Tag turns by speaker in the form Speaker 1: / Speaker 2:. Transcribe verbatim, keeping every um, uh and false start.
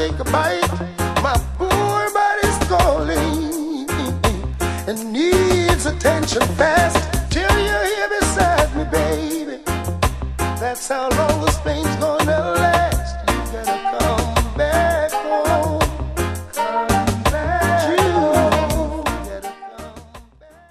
Speaker 1: take a bite. My poor body's calling and needs attention fast. Till you're here beside me, baby. That's how long